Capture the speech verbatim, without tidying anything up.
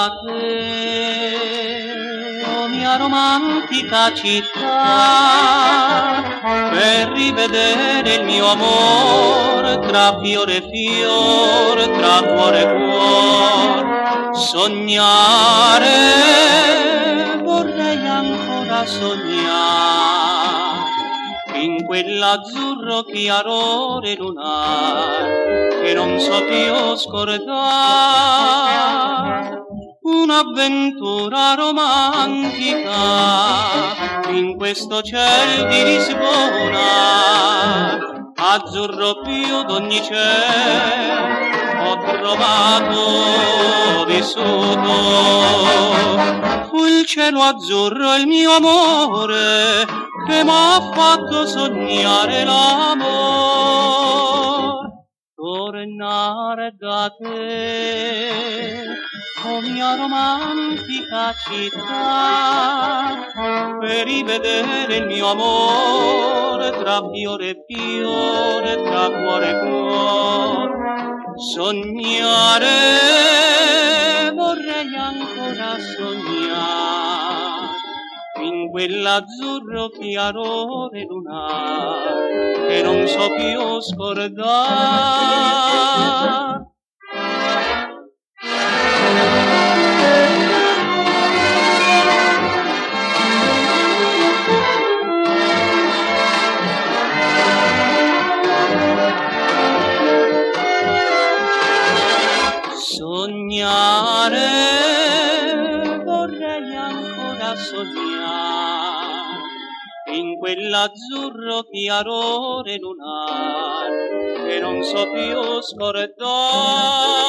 da te, oh mia romantica città, per rivedere il mio amor tra fiore e fior, tra cuore e cuor. Sognare, vorrei ancora sognare in quell'azzurro chiarore lunar che non so più scordare. Un'avventura romantica in questo ciel di Lisbona, azzurro più d'ogni cielo ho trovato vissuto. Fu il cielo azzurro il mio amore che m'ha fatto sognare l'amor. Tornare da te, oh mia romantica città, per rivedere il mio amore tra fiore e fiore, tra cuore e cuore. Sognare, vorrei ancora sognare in quell'azzurro chiarore lunare che non so più scordare. Sognare, vorrei ancora sognare in quell'azzurro chiarore lunare che non so più scordare.